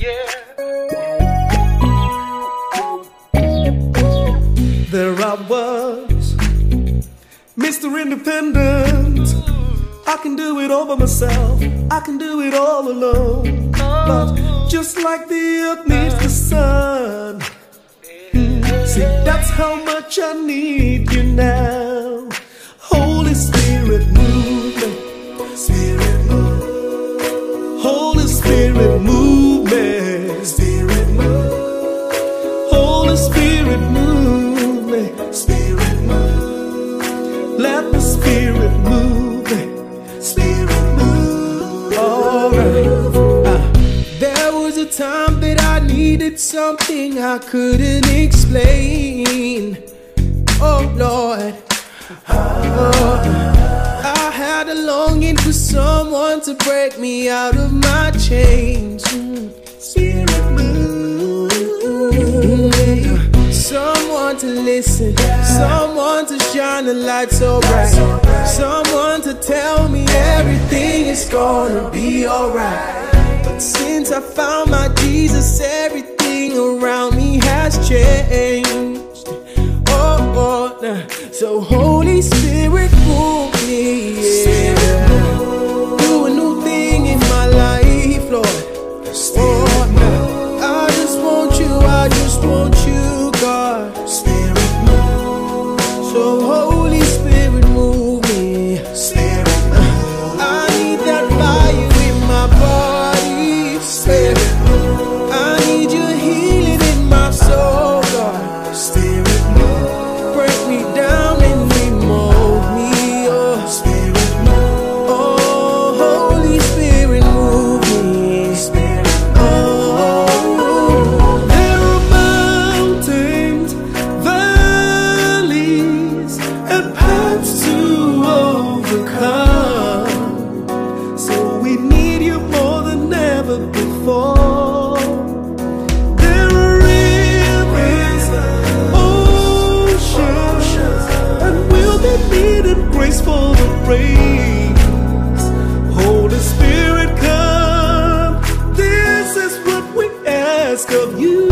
There I was, Mr. Independent. I can do it all by myself, I can do it all alone. But just like the earth needs the sun, see, that's how much I need you now. Holy Spirit, move me. Spirit, move. Holy Spirit, move me. Spirit, move. Holy Spirit, move me. Spirit, move. Let the Spirit move me. Spirit, move. Alright. There was a time that I needed something I couldn't explain. Oh Lord, I had a longing for someone to break me out of my chains. Spirit move. Someone to listen, someone to shine a light so bright, someone to tell me everything is gonna be alright. But since I found my Jesus, everything around me has changed. Oh, nah. So Holy Spirit, move me, yeah. Do a new thing in my life, Lord. Oh, nah. I just want you, I just want you, God. Spirit, move. So Holy Spirit, move me. Spirit, move. I need that fire in my body. Spirit, move. I need your healing in my soul, God. Spirit, move. Break me down and remold me, oh. Spirit, move. Oh, Holy Spirit, move me. Spirit, oh. There are mountains, valleys, and paths to overcome. So we need you more than ever before. There are rivers, oceans, and we'll be needing grace for the rains. Holy Spirit, come. This is what we ask of you.